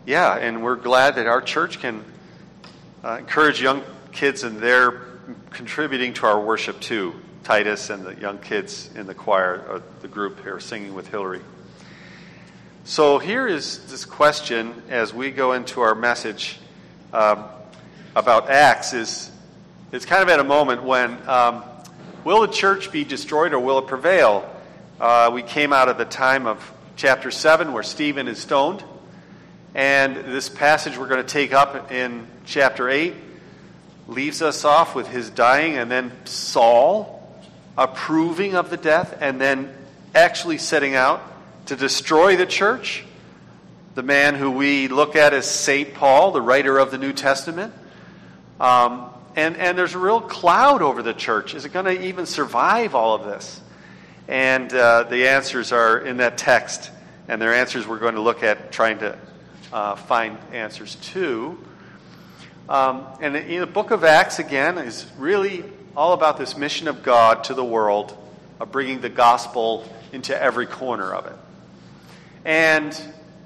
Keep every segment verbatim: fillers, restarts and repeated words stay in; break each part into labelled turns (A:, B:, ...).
A: yeah, and we're glad that our church can uh, encourage young kids, and they're contributing to our worship too. Titus and the young kids in the choir, or the group here singing with Hillary. So here is this question as we go into our message um, about Acts. Is it's kind of at a moment when um, will the church be destroyed or will it prevail? Uh, we came out of the time of chapter seven where Stephen is stoned, and this passage we're going to take up in chapter eight leaves us off with his dying, and then Saul approving of the death, and then actually setting out to destroy the church. The man who we look at as Saint Paul, the writer of the New Testament. Um, and, and there's a real cloud over the church. Is it going to even survive all of this? And uh, the answers are in that text. And they're answers we're going to look at, trying to uh, find answers to. Um, and in the book of Acts, again, is really all about this mission of God to the world, of bringing the gospel into every corner of it. And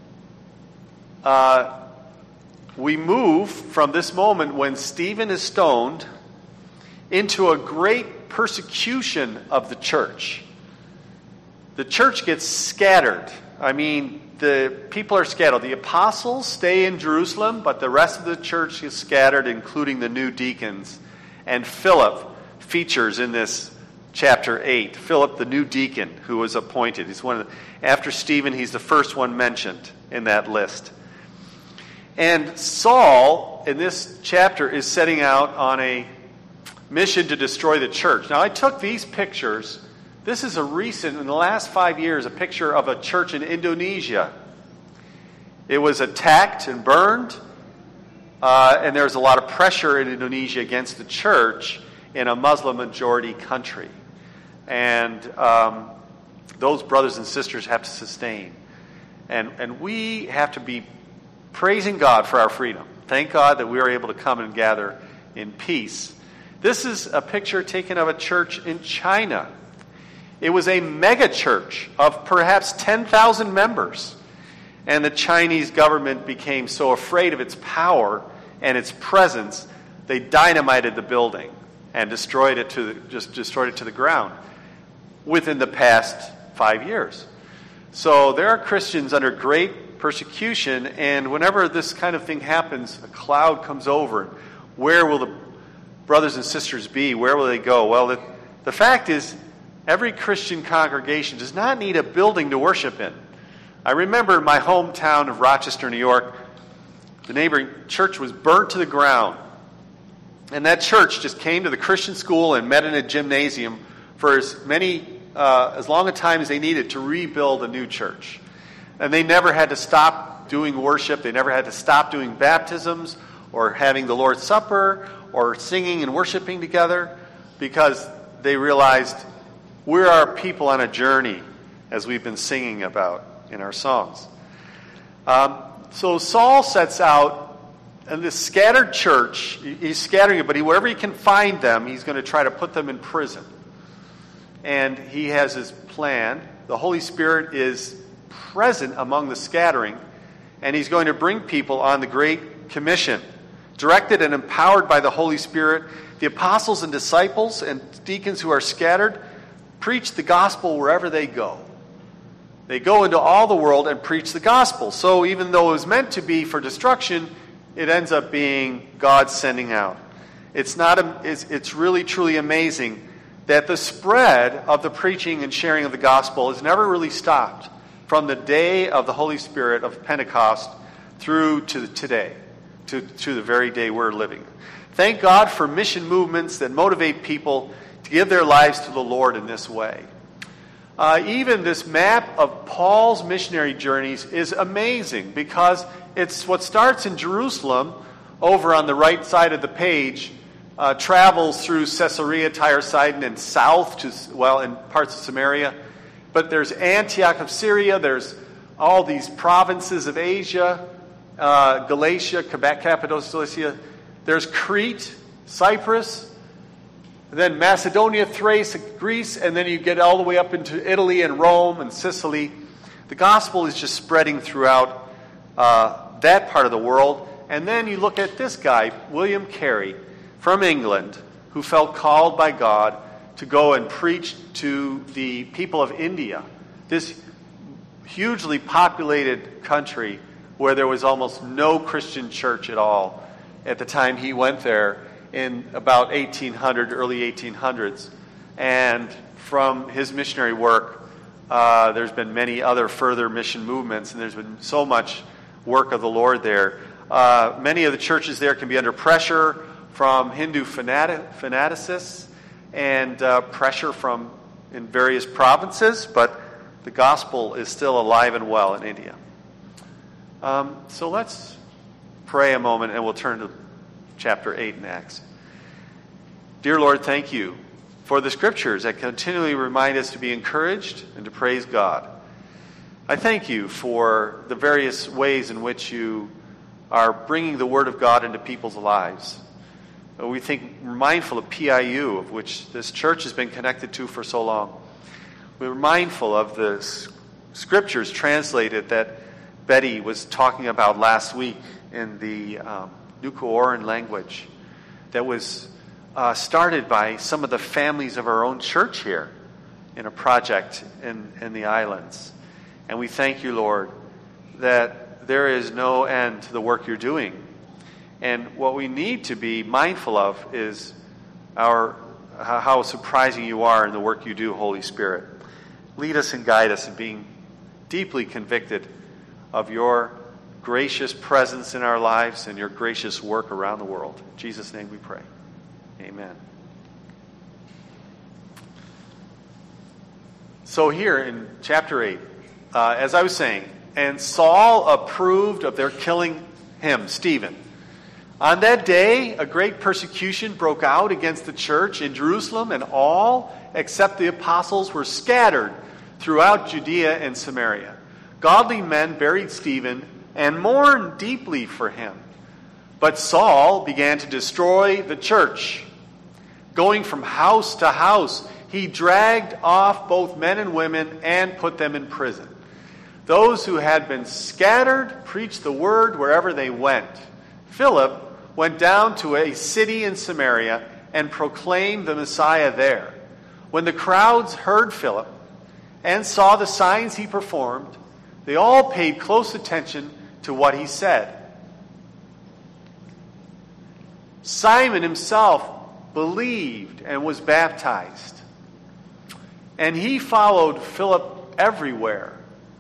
A: uh, we move from this moment when Stephen is stoned into a great persecution of the church. The church gets scattered. I mean, the people are scattered. The apostles stay in Jerusalem, but the rest of the church is scattered, including the new deacons. And Philip features in this chapter eight. Philip, the new deacon who was appointed. He's one of the, after Stephen, he's the first one mentioned in that list. And Saul, in this chapter, is setting out on a mission to destroy the church. Now, I took these pictures. This is a recent, in the last five years, a picture of a church in Indonesia. It was attacked and burned, uh, and there's a lot of pressure in Indonesia against the church in a Muslim-majority country. And um, those brothers and sisters have to sustain. And, and we have to be praising God for our freedom. Thank God that we are able to come and gather in peace. This is a picture taken of a church in China. It was a mega church of perhaps ten thousand members. And the Chinese government became so afraid of its power and its presence, they dynamited the building and destroyed it to the, just destroyed it to the ground within the past five years. So there are Christians under great persecution, and whenever this kind of thing happens, a cloud comes over. Where will the brothers and sisters be? Where will they go? Well, the, the fact is, every Christian congregation does not need a building to worship in. I remember in my hometown of Rochester, New York, the neighboring church was burnt to the ground. And that church just came to the Christian school and met in a gymnasium for as many, uh, as long a time as they needed to rebuild a new church. And they never had to stop doing worship. They never had to stop doing baptisms or having the Lord's Supper or singing and worshiping together, because they realized we're our people on a journey, as we've been singing about in our songs. Um, so Saul sets out. And this scattered church, he's scattering it, but he, wherever he can find them, he's going to try to put them in prison. And he has his plan. The Holy Spirit is present among the scattering, and he's going to bring people on the Great Commission. Directed and empowered by the Holy Spirit, the apostles and disciples and deacons who are scattered preach the gospel wherever they go. They go into all the world and preach the gospel. So even though it was meant to be for destruction, it ends up being God sending out. It's not. A, it's, it's really, truly amazing that the spread of the preaching and sharing of the gospel has never really stopped from the day of the Holy Spirit of Pentecost through to today, to, to the very day we're living. Thank God for mission movements that motivate people to give their lives to the Lord in this way. Uh, even this map of Paul's missionary journeys is amazing, because it's what starts in Jerusalem, over on the right side of the page, uh, travels through Caesarea, Tyre, Sidon, and south to, well, in parts of Samaria. But there's Antioch of Syria, there's all these provinces of Asia, uh, Galatia, Cappadocia, Cilicia. There's Crete, Cyprus, and then Macedonia, Thrace, Greece, and then you get all the way up into Italy and Rome and Sicily. The gospel is just spreading throughout uh, that part of the world. And then you look at this guy, William Carey, from England, who felt called by God to go and preach to the people of India, this hugely populated country where there was almost no Christian church at all at the time he went there in about eighteen hundred, early eighteen hundreds. And from his missionary work, uh, there's been many other further mission movements, and there's been so much work of the Lord there. Uh, many of the churches there can be under pressure from Hindu fanati- fanaticists and uh, pressure from in various provinces, but the gospel is still alive and well in India. Um, so let's pray a moment, and we'll turn to chapter eight in Acts. Dear Lord, thank you for the scriptures that continually remind us to be encouraged and to praise God. I thank you for the various ways in which you are bringing the Word of God into people's lives. We think, we're mindful of P I U, of which this church has been connected to for so long. We're mindful of the scriptures translated that Betty was talking about last week in the um, Nuku'oran language that was uh, started by some of the families of our own church here in a project in, in the islands. And we thank you, Lord, that there is no end to the work you're doing. And what we need to be mindful of is our how surprising you are in the work you do, Holy Spirit. Lead us and guide us in being deeply convicted of your gracious presence in our lives and your gracious work around the world. In Jesus' name we pray. Amen. So here in chapter eight, uh, as I was saying, and Saul approved of their killing him, Stephen. On that day, a great persecution broke out against the church in Jerusalem, and all except the apostles were scattered throughout Judea and Samaria. Godly men buried Stephen and mourned deeply for him. But Saul began to destroy the church. Going from house to house, he dragged off both men and women and put them in prison. Those who had been scattered preached the word wherever they went. Philip went down to a city in Samaria and proclaimed the Messiah there. When the crowds heard Philip and saw the signs he performed, they all paid close attention to what he said. Simon himself believed and was baptized, and he followed Philip everywhere,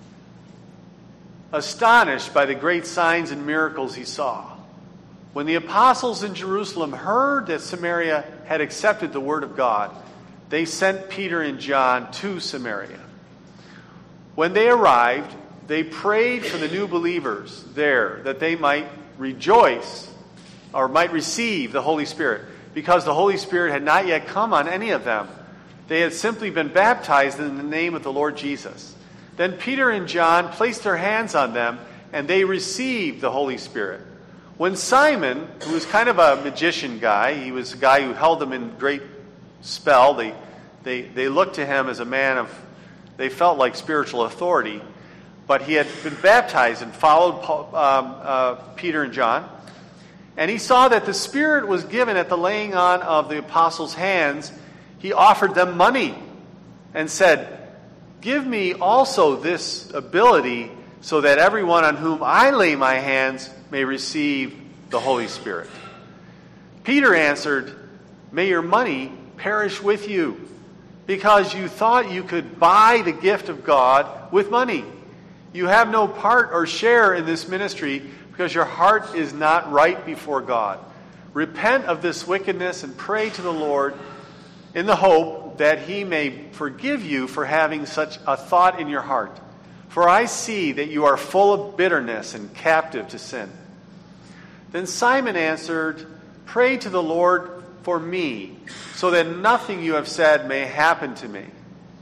A: astonished by the great signs and miracles he saw. When the apostles in Jerusalem heard that Samaria had accepted the word of God, they sent Peter and John to Samaria. When they arrived, they prayed for the new believers there that they might rejoice or might receive the Holy Spirit, because the Holy Spirit had not yet come on any of them. They had simply been baptized in the name of the Lord Jesus. Then Peter and John placed their hands on them, and they received the Holy Spirit. When Simon, who was kind of a magician guy, he was a guy who held them in great spell, they, they, they looked to him as a man of, they felt like spiritual authority, but he had been baptized and followed Paul, um, uh, Peter and John. And he saw that the Spirit was given at the laying on of the apostles' hands. He offered them money and said, "Give me also this ability so that everyone on whom I lay my hands may receive the Holy Spirit." Peter answered, "May your money perish with you, because you thought you could buy the gift of God with money. You have no part or share in this ministry, because your heart is not right before God. Repent of this wickedness and pray to the Lord in the hope that he may forgive you for having such a thought in your heart. For I see that you are full of bitterness and captive to sin." Then Simon answered, "Pray to the Lord for me, so that nothing you have said may happen to me."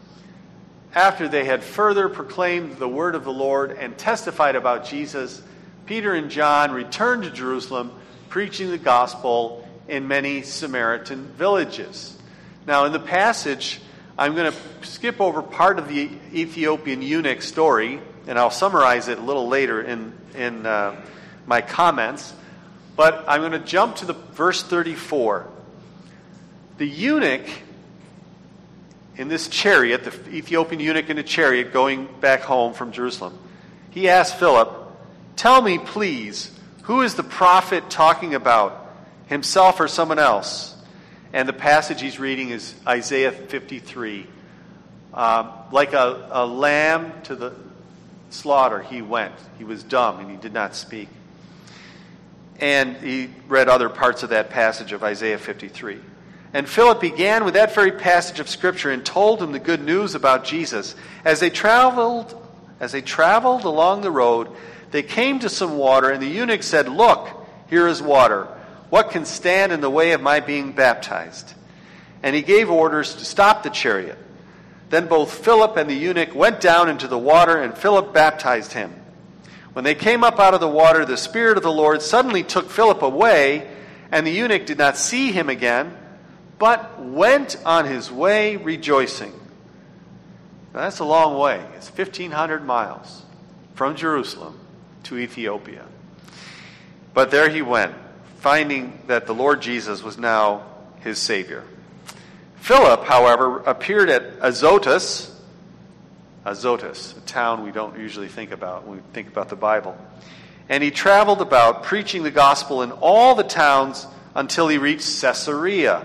A: After they had further proclaimed the word of the Lord and testified about Jesus, Peter and John returned to Jerusalem, preaching the gospel in many Samaritan villages. Now, in the passage, I'm going to skip over part of the Ethiopian eunuch story, and I'll summarize it a little later in, in uh, my comments, but I'm going to jump to the verse thirty-four. The eunuch in this chariot, the Ethiopian eunuch in a chariot going back home from Jerusalem, he asked Philip, "Tell me, please, who is the prophet talking about, himself or someone else?" And the passage he's reading is Isaiah fifty-three. Um, like a, a lamb to the slaughter, he went. He was dumb and he did not speak. And he read other parts of that passage of Isaiah fifty-three. And Philip began with that very passage of Scripture and told him the good news about Jesus. As they traveled, as they traveled along the road, they came to some water, and the eunuch said, "Look, here is water. What can stand in the way of my being baptized?" And he gave orders to stop the chariot. Then both Philip and the eunuch went down into the water, and Philip baptized him. When they came up out of the water, the Spirit of the Lord suddenly took Philip away, and the eunuch did not see him again, but went on his way rejoicing. Now, that's a long way. It's fifteen hundred miles from Jerusalem to Ethiopia. But there he went, finding that the Lord Jesus was now his Savior. Philip, however, appeared at Azotus, Azotus, a town we don't usually think about when we think about the Bible. And he traveled about preaching the gospel in all the towns until he reached Caesarea.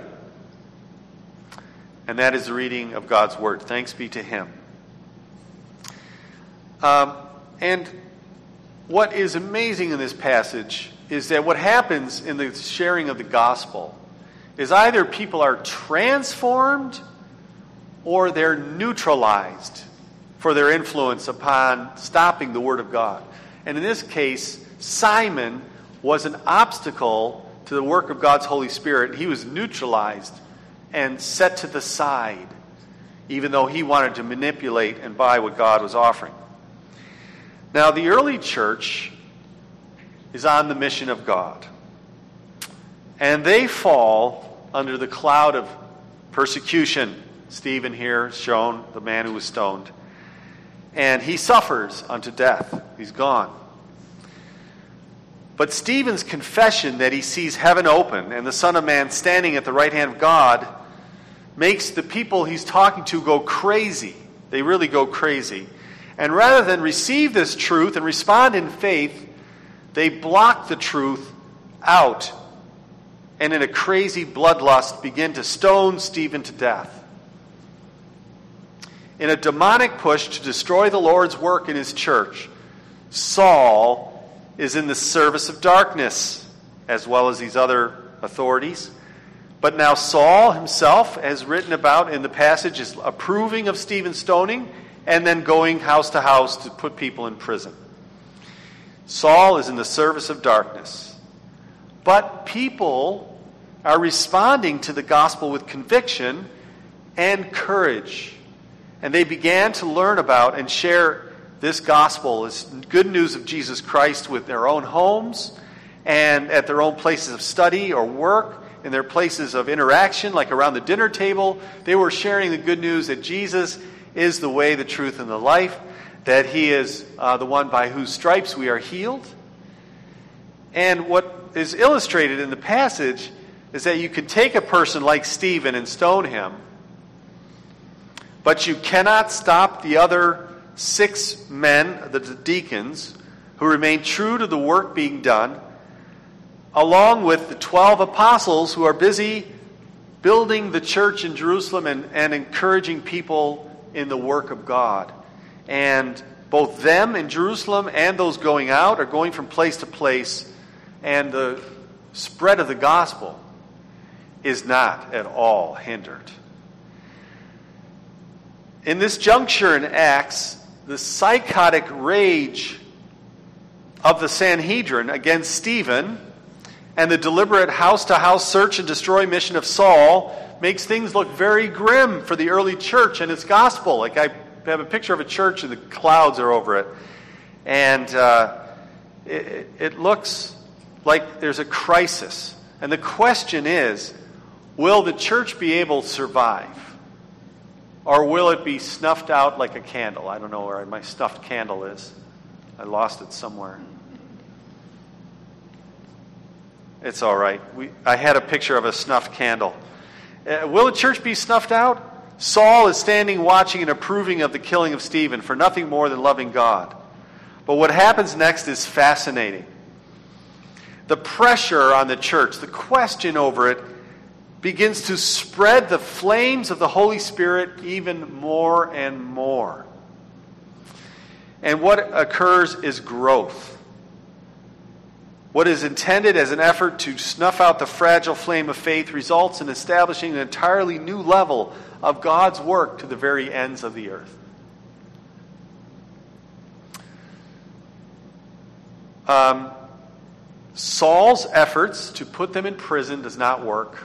A: And that is the reading of God's Word. Thanks be to Him. Um, and what is amazing in this passage is that what happens in the sharing of the gospel is either people are transformed or they're neutralized for their influence upon stopping the Word of God. And in this case, Simon was an obstacle to the work of God's Holy Spirit. He was neutralized and set to the side, even though he wanted to manipulate and buy what God was offering. Now, the early church is on the mission of God. And they fall under the cloud of persecution. Stephen here is shown, the man who was stoned. And he suffers unto death. He's gone. But Stephen's confession that he sees heaven open and the Son of Man standing at the right hand of God makes the people he's talking to go crazy. They really go crazy. And rather than receive this truth and respond in faith, they block the truth out and in a crazy bloodlust begin to stone Stephen to death. In a demonic push to destroy the Lord's work in his church, Saul is in the service of darkness, as well as these other authorities. But now Saul himself, as written about in the passage, is approving of Stephen's stoning and then going house to house to put people in prison. Saul is in the service of darkness. But people are responding to the gospel with conviction and courage. And they began to learn about and share this gospel, this good news of Jesus Christ, with their own homes and at their own places of study or work, in their places of interaction, like around the dinner table. They were sharing the good news that Jesus is the way, the truth, and the life, that he is uh, the one by whose stripes we are healed. And what is illustrated in the passage is that you can take a person like Stephen and stone him, but you cannot stop the other six men, the deacons, who remain true to the work being done, along with the twelve apostles who are busy building the church in Jerusalem and, and encouraging people in the work of God. And both them in Jerusalem and those going out are going from place to place, and the spread of the gospel is not at all hindered. In this juncture in Acts, the psychotic rage of the Sanhedrin against Stephen and the deliberate house-to-house search and destroy mission of Saul makes things look very grim for the early church and its gospel. Like, I have a picture of a church and the clouds are over it. And uh, it, it looks like there's a crisis. And the question is, will the church be able to survive? Or will it be snuffed out like a candle? I don't know where my stuffed candle is. I lost it somewhere. It's all right. We, I had a picture of a snuffed candle. Uh, will the church be snuffed out? Saul is standing watching and approving of the killing of Stephen for nothing more than loving God. But what happens next is fascinating. The pressure on the church, the question over it, begins to spread the flames of the Holy Spirit even more and more. And what occurs is growth. What is intended as an effort to snuff out the fragile flame of faith results in establishing an entirely new level of God's work to the very ends of the earth. Um, Saul's efforts to put them in prison does not work.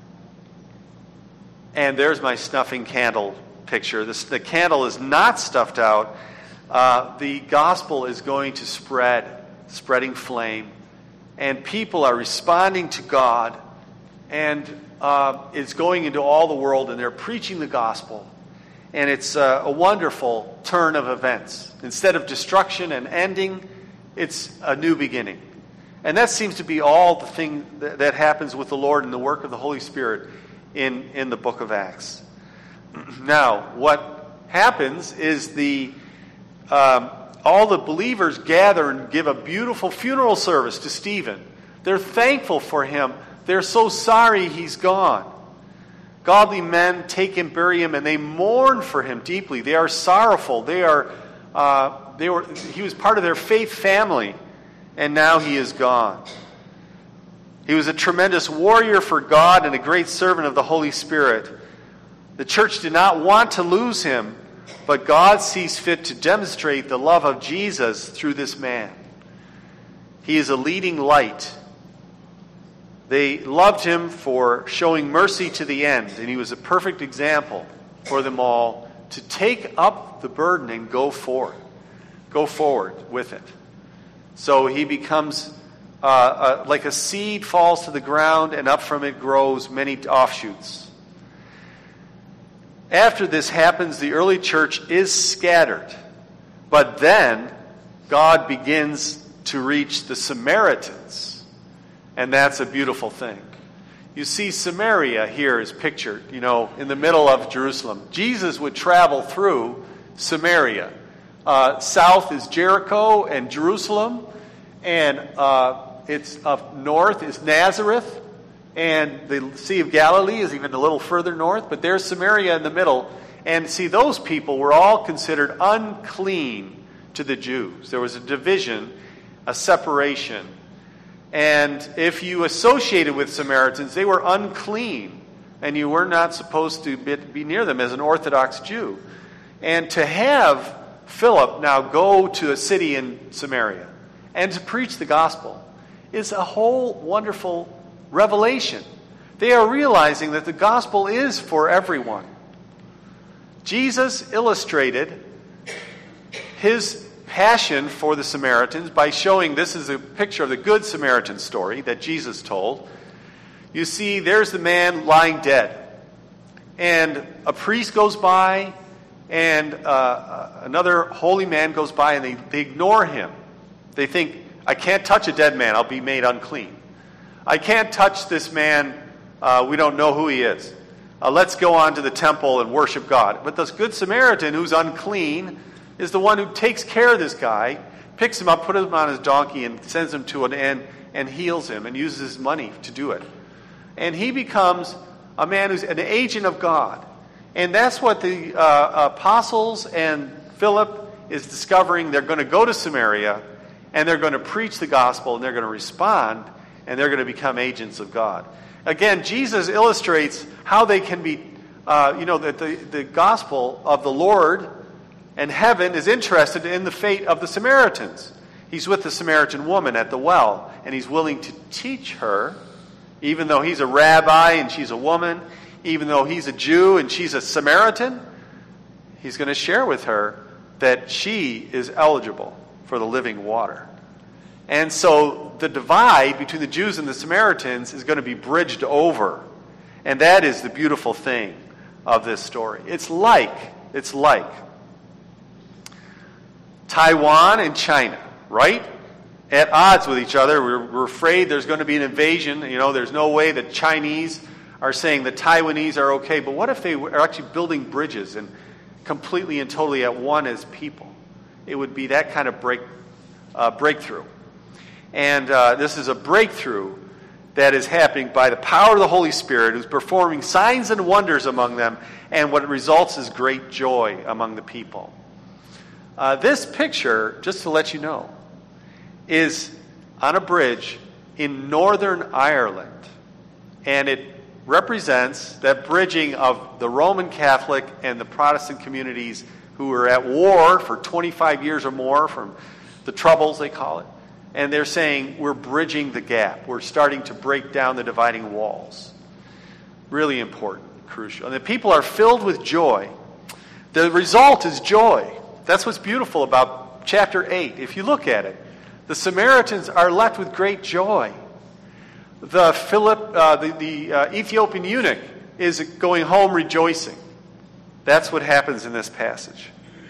A: And there's my snuffing candle picture. This, the candle is not stuffed out. Uh, the gospel is going to spread, spreading flame. And people are responding to God. And uh, it's going into all the world, and they're preaching the gospel. And it's uh, a wonderful turn of events. Instead of destruction and ending, it's a new beginning. And that seems to be all the thing that, that happens with the Lord and the work of the Holy Spirit in, in the book of Acts. Now, what happens is the um, all the believers gather and give a beautiful funeral service to Stephen. They're thankful for him. They're so sorry he's gone. Godly men take him, bury him, and they mourn for him deeply. They are sorrowful. They are uh, they were he was part of their faith family, and now he is gone. He was a tremendous warrior for God and a great servant of the Holy Spirit. The church did not want to lose him, but God sees fit to demonstrate the love of Jesus through this man. He is a leading light. They loved him for showing mercy to the end, and he was a perfect example for them all to take up the burden and go forward. Go forward with it. So he becomes uh, uh, like a seed falls to the ground, and up from it grows many offshoots. After this happens, the early church is scattered. But then God begins to reach the Samaritans. And that's a beautiful thing. You see, Samaria here is pictured, you know, in the middle of Jerusalem. Jesus would travel through Samaria. Uh, south is Jericho and Jerusalem. And uh, it's up north is Nazareth. And the Sea of Galilee is even a little further north. But there's Samaria in the middle. And see, those people were all considered unclean to the Jews. There was a division, a separation. And if you associated with Samaritans, they were unclean. And you were not supposed to be near them as an Orthodox Jew. And to have Philip now go to a city in Samaria and to preach the gospel is a whole wonderful revelation. They are realizing that the gospel is for everyone. Jesus illustrated his passion for the Samaritans by showing this is a picture of the Good Samaritan story that Jesus told. You see, there's the man lying dead. And a priest goes by, and uh, another holy man goes by, and they, they ignore him. They think, I can't touch a dead man, I'll be made unclean. I can't touch this man, uh, we don't know who he is. Uh, let's go on to the temple and worship God. But this Good Samaritan who's unclean is the one who takes care of this guy, picks him up, puts him on his donkey, and sends him to an inn and heals him and uses his money to do it. And he becomes a man who's an agent of God. And that's what the uh, apostles and Philip is discovering. They're going to go to Samaria, and they're going to preach the gospel, and they're going to respond, and they're going to become agents of God. Again, Jesus illustrates how they can be, uh, you know, that the, the gospel of the Lord and heaven is interested in the fate of the Samaritans. He's with the Samaritan woman at the well, and he's willing to teach her, even though he's a rabbi and she's a woman, even though he's a Jew and she's a Samaritan, he's going to share with her that she is eligible for the living water. And so the divide between the Jews and the Samaritans is going to be bridged over. And that is the beautiful thing of this story. It's like, it's like Taiwan and China, right? at odds with each other. We're, we're afraid there's going to be an invasion. You know, there's no way that Chinese are saying the Taiwanese are okay. But what if they are actually building bridges and completely and totally at one as people? It would be that kind of break, uh, breakthrough. And uh, this is a breakthrough that is happening by the power of the Holy Spirit, who's performing signs and wonders among them, and what results is great joy among the people. Uh, this picture, just to let you know, is on a bridge in Northern Ireland. And it represents that bridging of the Roman Catholic and the Protestant communities who were at war for twenty-five years or more, from the Troubles, they call it. And they're saying, we're bridging the gap. We're starting to break down the dividing walls. Really important, crucial. And the people are filled with joy. The result is joy. That's what's beautiful about chapter eight. If you look at it, the Samaritans are left with great joy. The, Philip, uh, the, the uh, Ethiopian eunuch is going home rejoicing. That's what happens in this passage.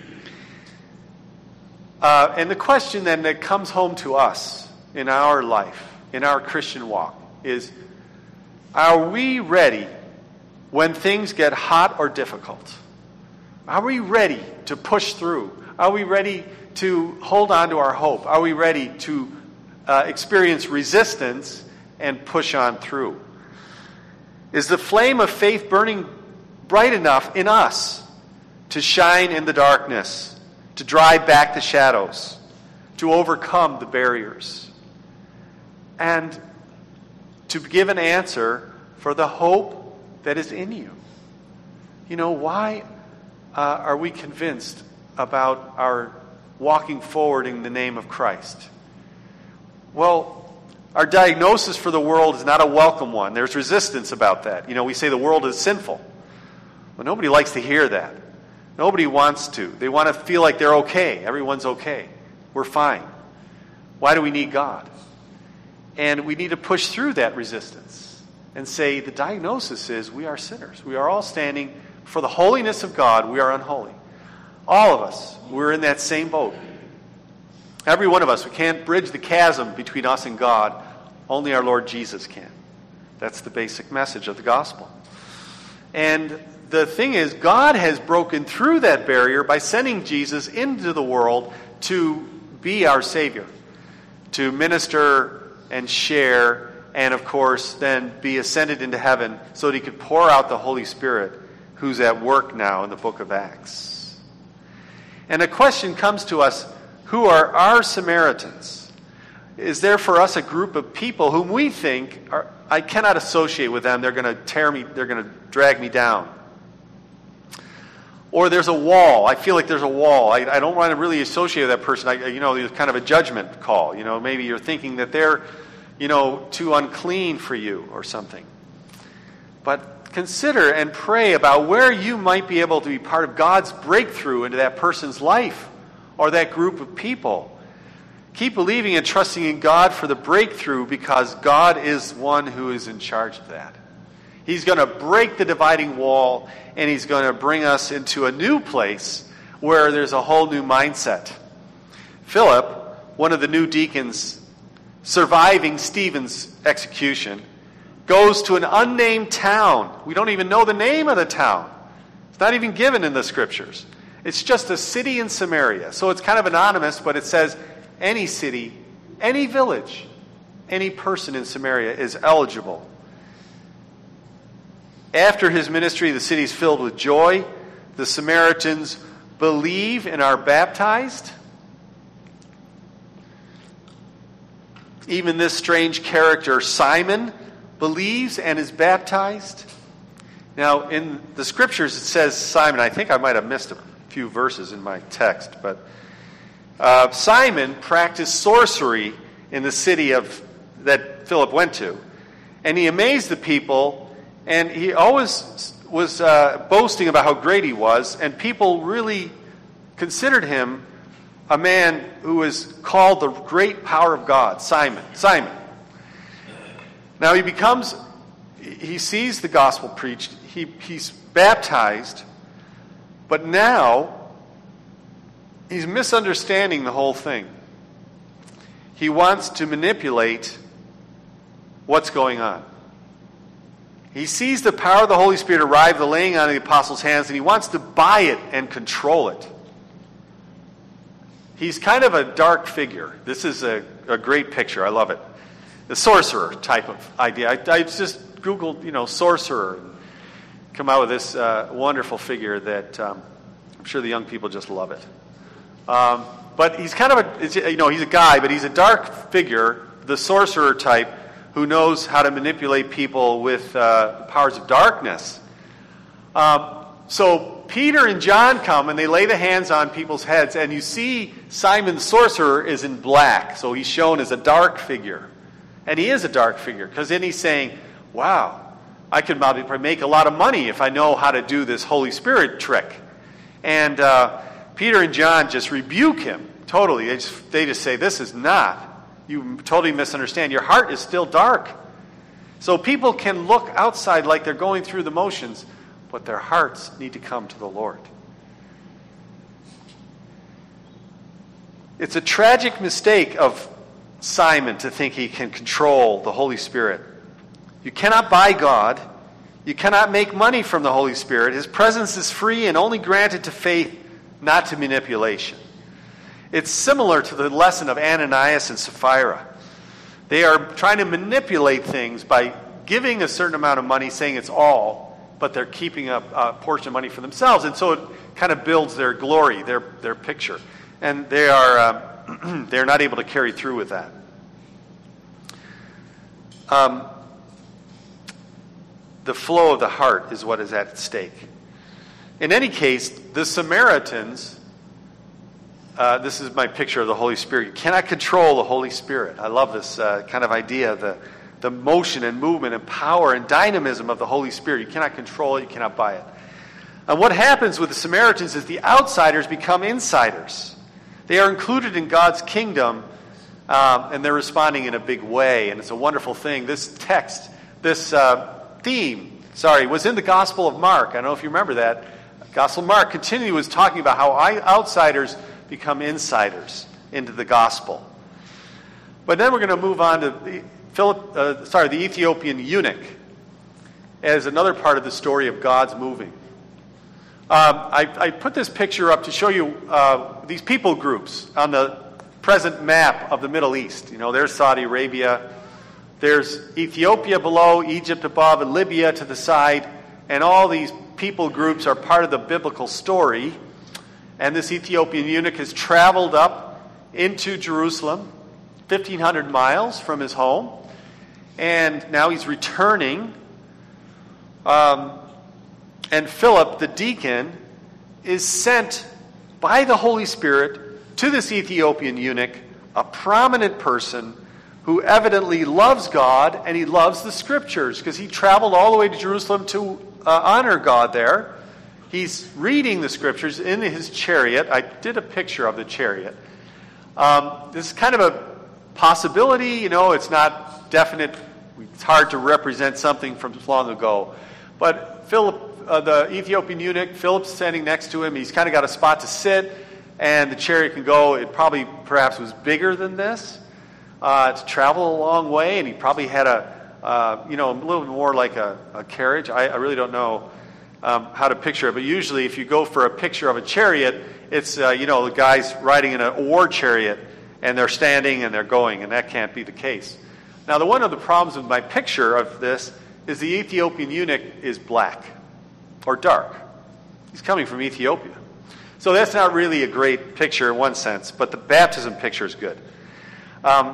A: Uh, and the question then that comes home to us in our life, in our Christian walk, is, are we ready when things get hot or difficult? Are we ready to push through? Are we ready to hold on to our hope? Are we ready to uh, experience resistance and push on through? Is the flame of faith burning bright enough in us to shine in the darkness, to drive back the shadows, to overcome the barriers, and to give an answer for the hope that is in you? You know, why uh, are we convinced about our walking forward in the name of Christ? Well, our diagnosis for the world is not a welcome one. There's resistance about that. You know, we say the world is sinful. Well, nobody likes to hear that. Nobody wants to. They want to feel like they're okay. Everyone's okay. We're fine. Why do we need God? And we need to push through that resistance and say the diagnosis is we are sinners. We are all standing for the holiness of God. We are unholy. All of us. We're in that same boat. Every one of us. We can't bridge the chasm between us and God. Only our Lord Jesus can. That's the basic message of the gospel. And the thing is, God has broken through that barrier by sending Jesus into the world to be our Savior, to minister and share, and of course then be ascended into heaven so that he could pour out the Holy Spirit who's at work now in the book of Acts. And a question comes to us, who are our Samaritans? Is there for us a group of people whom we think are, I cannot associate with them, they're going to tear me, they're going to drag me down? Or there's a wall. I feel like there's a wall. I, I don't want to really associate with that person. I, you know, there's kind of a judgment call. You know, maybe you're thinking that they're, you know, too unclean for you or something. But consider and pray about where you might be able to be part of God's breakthrough into that person's life or that group of people. Keep believing and trusting in God for the breakthrough, because God is one who is in charge of that. He's going to break the dividing wall, and he's going to bring us into a new place where there's a whole new mindset. Philip, one of the new deacons surviving Stephen's execution, goes to an unnamed town. We don't even know the name of the town. It's not even given in the scriptures. It's just a city in Samaria. So it's kind of anonymous, but it says any city, any village, any person in Samaria is eligible. After his ministry, the city is filled with joy. The Samaritans believe and are baptized. Even this strange character, Simon, believes and is baptized. Now, in the scriptures, it says Simon. I think I might have missed a few verses in my text, but uh, Simon practiced sorcery in the city of that Philip went to, and he amazed the people. And he always was uh, boasting about how great he was, and people really considered him a man who was called the great power of God, Simon. Simon. Now he becomes, he sees the gospel preached, he, he's baptized, but now he's misunderstanding the whole thing. He wants to manipulate what's going on. He sees the power of the Holy Spirit arrive, the laying on of the apostles' hands, and he wants to buy it and control it. He's kind of a dark figure. This is a, a great picture. I love it. The sorcerer type of idea. I, I just Googled, you know, sorcerer, and come out with this uh, wonderful figure that um, I'm sure the young people just love it. Um, but he's kind of a, you know, he's a guy, but he's a dark figure, the sorcerer type, who knows how to manipulate people with uh, powers of darkness. Um, so Peter and John come and they lay the hands on people's heads, and you see Simon the sorcerer is in black, so he's shown as a dark figure. And he is a dark figure, because then he's saying, wow, I could probably make a lot of money if I know how to do this Holy Spirit trick. And uh, Peter and John just rebuke him totally. They just, they just say, this is not. You totally misunderstand. Your heart is still dark. So people can look outside like they're going through the motions, but their hearts need to come to the Lord. It's a tragic mistake of Simon to think he can control the Holy Spirit. You cannot buy God. You cannot make money from the Holy Spirit. His presence is free and only granted to faith, not to manipulation. It's similar to the lesson of Ananias and Sapphira. They are trying to manipulate things by giving a certain amount of money, saying it's all, but they're keeping a, a portion of money for themselves. And so it kind of builds their glory, their, their picture. And they are uh, they're not able to carry through with that. Um, the flow of the heart is what is at stake. In any case, the Samaritans... Uh, this is my picture of the Holy Spirit. You cannot control the Holy Spirit. I love this uh, kind of idea, the, the motion and movement and power and dynamism of the Holy Spirit. You cannot control it. You cannot buy it. And what happens with the Samaritans is the outsiders become insiders. They are included in God's kingdom, um, and they're responding in a big way. And it's a wonderful thing. This text, this uh, theme, sorry, was in the Gospel of Mark. I don't know if you remember that. Gospel of Mark continually was talking about how outsiders become insiders into the gospel. But then we're going to move on to the, Philip, uh, sorry, the Ethiopian eunuch as another part of the story of God's moving. Um, I, I put this picture up to show you uh, these people groups on the present map of the Middle East. You know, there's Saudi Arabia, there's Ethiopia below, Egypt above, and Libya to the side, and all these people groups are part of the biblical story. And this Ethiopian eunuch has traveled up into Jerusalem, fifteen hundred miles from his home. And now he's returning. Um, and Philip, the deacon, is sent by the Holy Spirit to this Ethiopian eunuch, a prominent person who evidently loves God and he loves the Scriptures, because he traveled all the way to Jerusalem to uh, honor God there. He's reading the Scriptures in his chariot. I did a picture of the chariot. Um, this is kind of a possibility. You know, it's not definite. It's hard to represent something from long ago. But Philip, uh, the Ethiopian eunuch, Philip's standing next to him. He's kind of got a spot to sit, and the chariot can go. It probably perhaps was bigger than this uh, to travel a long way, and he probably had a, uh, you know, a little more like a, a carriage. I, I really don't know Um, how to picture it, but usually if you go for a picture of a chariot, it's, uh, you know, the guy's riding in a war chariot, and they're standing and they're going, and that can't be the case. Now, the one of the problems with my picture of this is the Ethiopian eunuch is black, or dark. He's coming from Ethiopia. So that's not really a great picture in one sense, but the baptism picture is good. Um,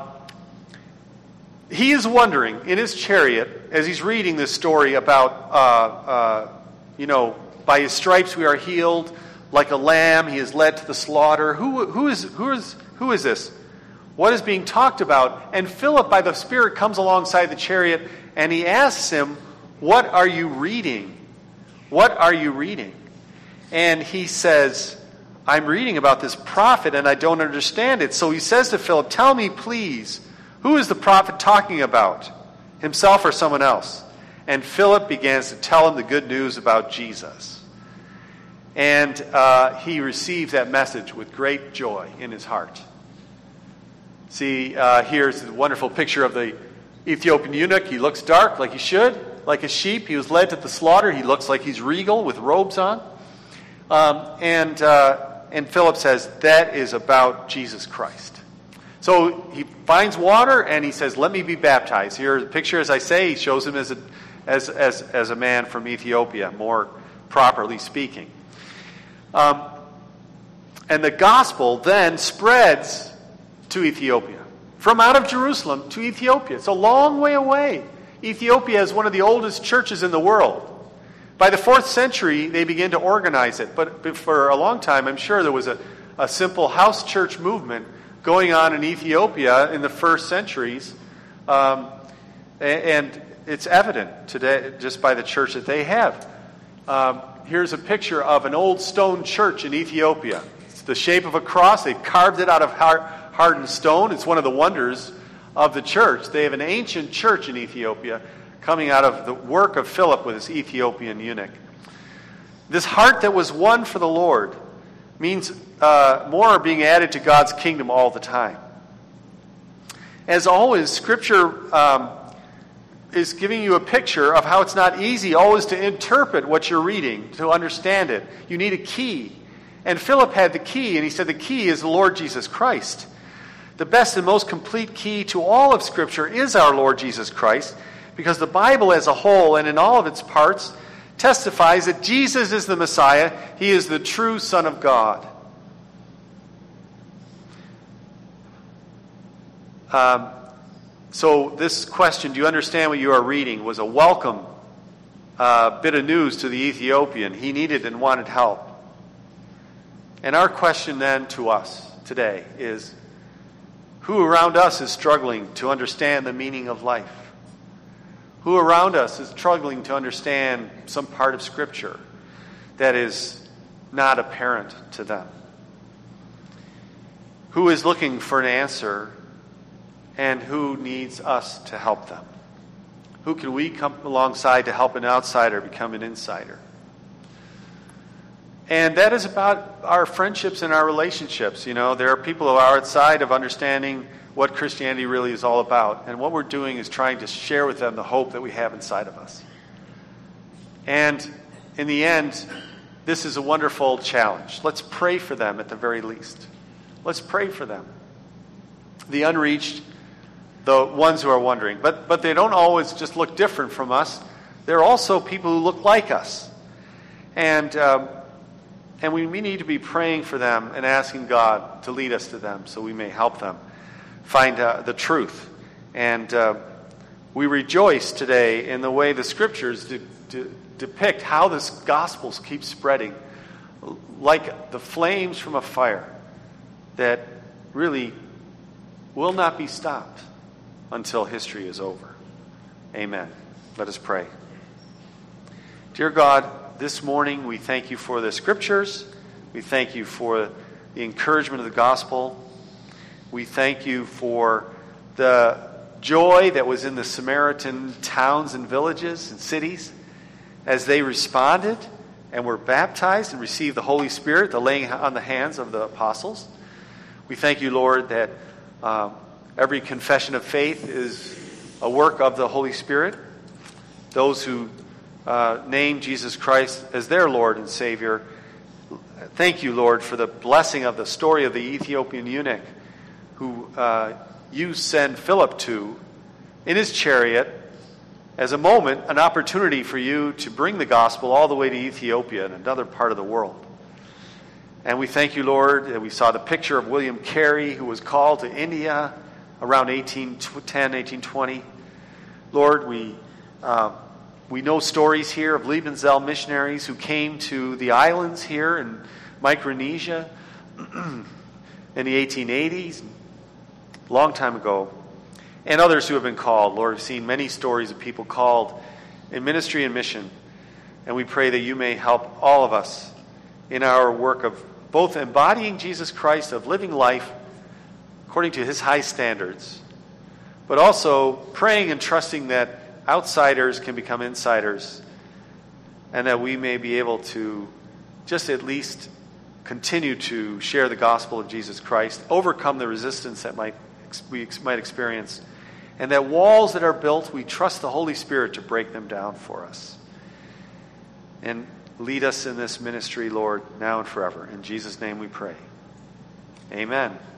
A: he is wondering, in his chariot, as he's reading this story about uh, uh, You know, by his stripes we are healed. Like a lamb, he is led to the slaughter. Who, who is, who is, who is this? What is being talked about? And Philip, by the Spirit, comes alongside the chariot, and he asks him, "What are you reading? What are you reading?" And he says, "I'm reading about this prophet, and I don't understand it." So he says to Philip, "Tell me, please, who is the prophet talking about? Himself or someone else?" And Philip begins to tell him the good news about Jesus. And uh, he receives that message with great joy in his heart. See, uh, here's a wonderful picture of the Ethiopian eunuch. He looks dark, like he should, like a sheep. He was led to the slaughter. He looks like he's regal with robes on. Um, and, uh, and Philip says, that is about Jesus Christ. So he finds water and he says, let me be baptized. Here, the picture, as I say, he shows him as a, as, as, as a man from Ethiopia, more properly speaking. Um, and the gospel then spreads to Ethiopia. From out of Jerusalem to Ethiopia. It's a long way away. Ethiopia is one of the oldest churches in the world. By the fourth century, they began to organize it. But for a long time, I'm sure there was a, a simple house church movement going on in Ethiopia in the first centuries. Um, and it's evident today just by the church that they have. Um, here's a picture of an old stone church in Ethiopia. It's the shape of a cross. They've carved it out of hardened stone. It's one of the wonders of the church. They have an ancient church in Ethiopia coming out of the work of Philip with his Ethiopian eunuch. This heart that was won for the Lord means uh, more are being added to God's kingdom all the time. As always, Scripture um, is giving you a picture of how it's not easy always to interpret what you're reading, to understand it. You need a key. And Philip had the key, and he said the key is the Lord Jesus Christ. The best and most complete key to all of Scripture is our Lord Jesus Christ, because the Bible as a whole and in all of its parts testifies that Jesus is the Messiah. He is the true Son of God. Um, so this question, do you understand what you are reading, was a welcome uh, bit of news to the Ethiopian. He needed and wanted help. And our question then to us today is, who around us is struggling to understand the meaning of life? Who around us is struggling to understand some part of Scripture that is not apparent to them? Who is looking for an answer, and who needs us to help them? Who can we come alongside to help an outsider become an insider? And that is about our friendships and our relationships. You know, there are people who are outside of understanding what Christianity really is all about. And what we're doing is trying to share with them the hope that we have inside of us. And in the end, this is a wonderful challenge. Let's pray for them at the very least. Let's pray for them. The unreached, the ones who are wondering. But, but they don't always just look different from us. They're also people who look like us. And... Um, And we, we need to be praying for them and asking God to lead us to them so we may help them find uh, the truth. And uh, we rejoice today in the way the Scriptures de- de- depict how this gospel keeps spreading like the flames from a fire that really will not be stopped until history is over. Amen. Let us pray. Dear God, this morning we thank you for the Scriptures. We thank you for the encouragement of the gospel. We thank you for the joy that was in the Samaritan towns and villages and cities as they responded and were baptized and received the Holy Spirit, the laying on the hands of the apostles. We thank you, Lord, that um, every confession of faith is a work of the Holy Spirit. Those who uh, name Jesus Christ as their Lord and Savior. Thank you, Lord, for the blessing of the story of the Ethiopian eunuch who uh, you send Philip to in his chariot as a moment, an opportunity for you to bring the gospel all the way to Ethiopia and another part of the world. And we thank you, Lord, that we saw the picture of William Carey, who was called to India around eighteen ten, eighteen twenty. Lord, we uh, we know stories here of Liebenzel missionaries who came to the islands here in Micronesia in the eighteen eighties, a long time ago. And others who have been called. Lord, we've seen many stories of people called in ministry and mission. And we pray that you may help all of us in our work of both embodying Jesus Christ, of living life according to his high standards, but also praying and trusting that outsiders can become insiders, and that we may be able to just at least continue to share the gospel of Jesus Christ, overcome the resistance that might we ex- might experience. And that walls that are built, we trust the Holy Spirit to break them down for us. And lead us in this ministry, Lord, now and forever. In Jesus' name we pray. Amen.